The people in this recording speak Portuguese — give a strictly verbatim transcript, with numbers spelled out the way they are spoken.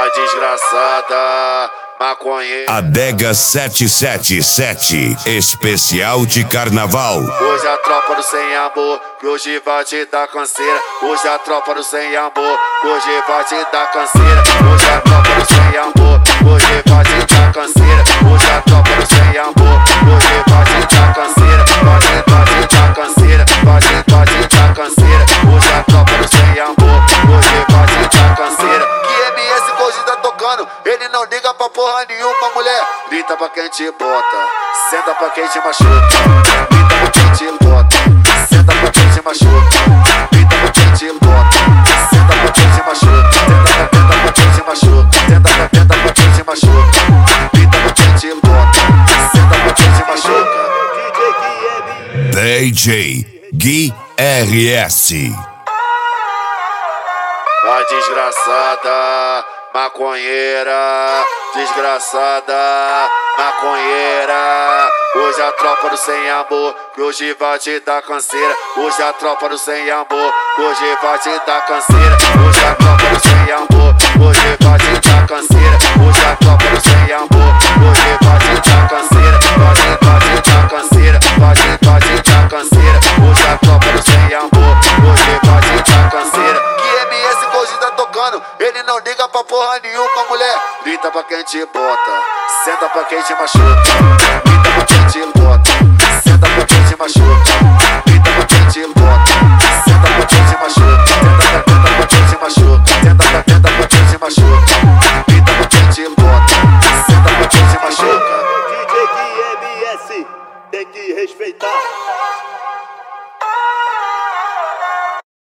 A desgraçada maconheira. Adega sete sete sete, especial de carnaval. Hoje a tropa do sem amor, que hoje vai te dar canseira. Hoje a tropa do sem amor, que hoje vai te dar canseira. Hoje a tropa do sem amor, que hoje vai te dar canseira. Hoje a tropa do sem amor, que hoje vai te dar canseira. Vai te, vai te dar canseira, vai te, vai te dar canseira. Hoje a tropa do sem amor, que hoje vai te dar canseira. Que M S que hoje tá tocando, ele não liga pra porra nenhuma, mulher. Grita pra quem te bota, senta pra quem te machuca. Grita pra quem te bota, senta pra quem te machuca. Grita pra quem te bota, senta pra quem te machuca. Tenta pra tenta pra quem te machuca. Tenta pra tenta pra quem te machuca. Grita pra quem te bota, senta pra quem te machuca. D J Gui R S. A desgraçada maconheira, desgraçada maconheira. Hoje a tropa do sem amor, que hoje vai te dar canseira. Hoje a tropa do sem amor, que hoje vai te dar canseira. Hoje a tropa do sem amor, que hoje vai te dar canseira. Hoje a tropa do sem amor, que hoje vai te dar canseira. Vai te, vai te dar canseira, vai te, vai te dar canseira. Hoje a tropa do sem amor, que hoje vai te dar canseira. Que M S que hoje tá tocando, ele não liga pra porra nenhuma, mulher. Grita pra quem te bota, senta pra quem te machuca. Grita pra quem te bota,